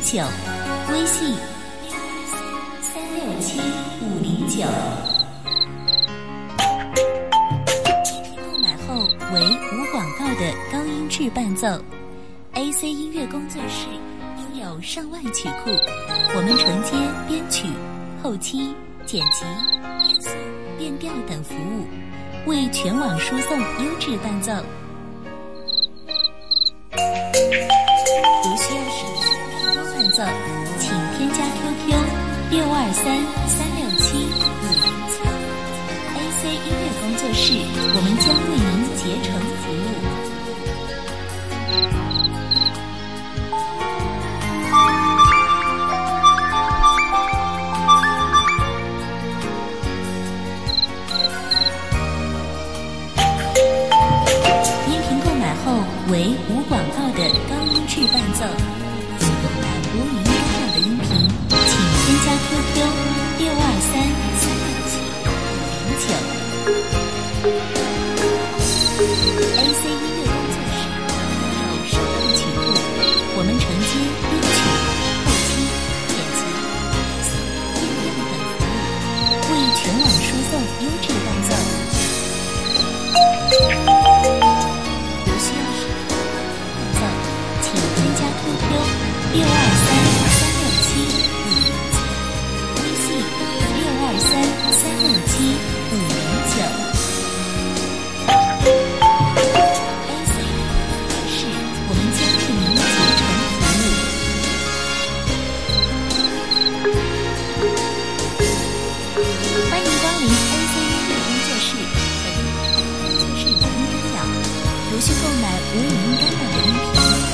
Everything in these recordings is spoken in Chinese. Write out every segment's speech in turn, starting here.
9，微信367-509。购买后为无广告的高音质伴奏。AC 音乐工作室拥有上万曲库，我们承接编曲、后期、剪辑、变速、变调等服务，为全网输送优质伴奏。如需要使用更多伴奏，请添加 QQ623-367-509。AC 音乐工作室，我们将为您竭诚服务。为无广告的高音质伴奏。购买无语音干扰的音频，请添加 QQ 623-367-509。AC 音乐工作室拥有上万曲库，我们承接编曲、后期、剪辑、变速、变调等服务，为全网输送优质伴奏。需购买无语音干扰的音频，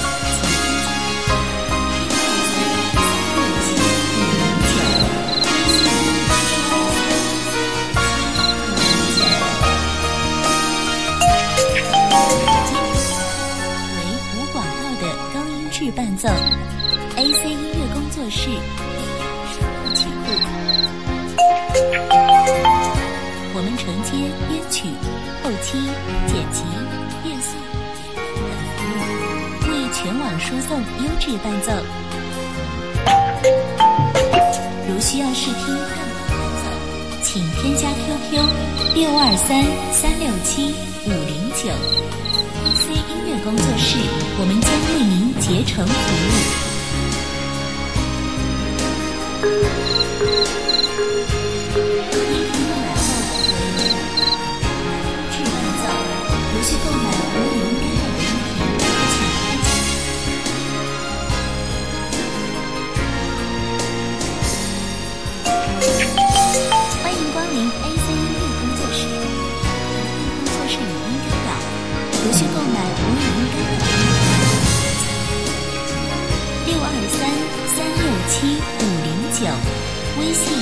为无广告的高音质伴奏。AC 音乐工作室曲库，我们承接编曲、后期、剪辑、变速等服务，为全网输送优质伴奏。如需要试听更多伴奏，请添加 QQ 623-367-509。AC 音乐工作室，我们将为您竭诚服务。如需购买无语音干扰的623-367-509，微信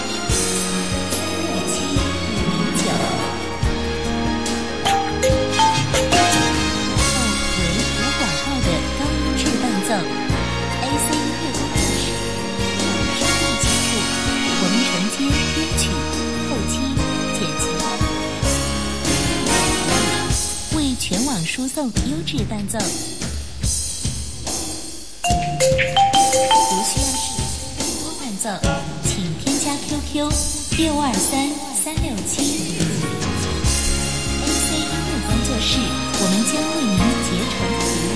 367-509。为无广告的高音质伴奏。AC 音乐工作室有上万曲库，我们承接编曲、后期、剪辑，为全网输送优质伴奏。如需要使用更多伴奏，请添加 QQ 623-367-509。AC 音乐工作室，我们将为您竭诚服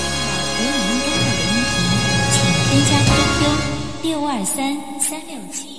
务。623-367